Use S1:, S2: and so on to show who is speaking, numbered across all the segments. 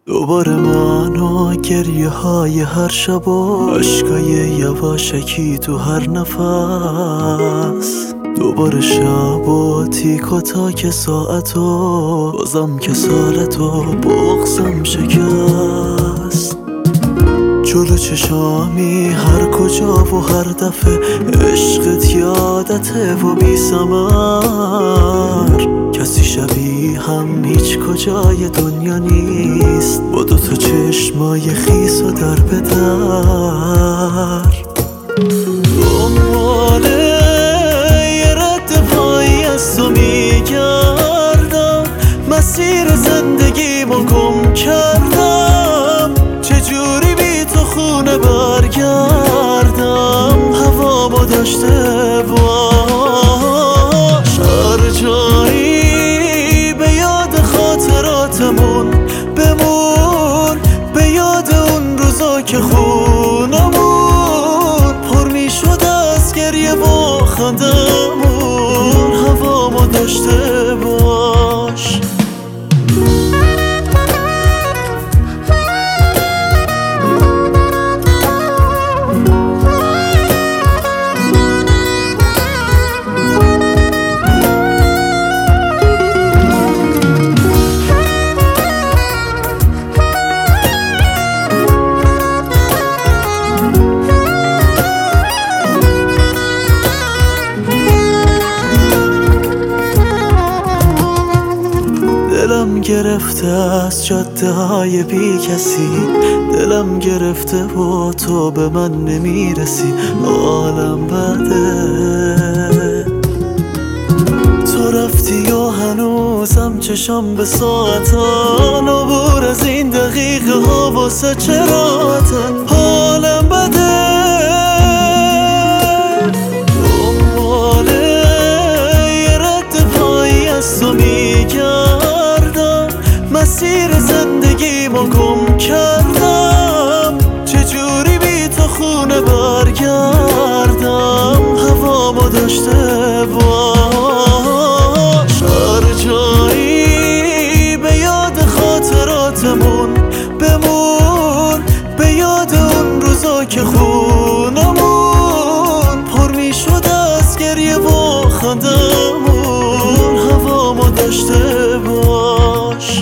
S1: دوباره من و گریه های هر شب و عشقای یواشکی تو هر نفس. دوباره شب و تیک و تاک ساعت و بازم که سالت و بغزم شکست. جلو چشامی هر کجا و هر دفعه عشقت یادته و بی ثمر. کسی شبیه هم هیچ کجای دنیا نیست با دوتا چشمای خیس و در به در. دنباله یه رد پایی از تو میگردم، مسیر زندگیمو گم کردم. چجوری بی تو خونه برگردم؟ هوامو داشته باش هر جایی، به یاد خاطراتمون بمون، به یاد اون روزا که خونمون پر میشد از گریه و خندمون. هوامو داشته باش. دلم گرفته از جاده های بی کسی، دلم گرفته و تو به من نمیرسی. حالم بده تو رفتی و هنوزم چشم به ساعتان، عبور از این دقیقه ها واسه چراتن. حالم بده دنباله یه رد پایی از تو میگردم، مسیر زندگیمو گم کردم. چجوری بی تو خونه برگردم؟ هوامو داشته باش هر جایی، به یاد خاطراتمون بمون، به یاد اون روزا که خونمون پر میشد از گریه و خندمون. هوامو داشته باش.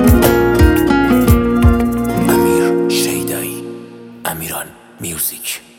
S2: امیران میوزیک.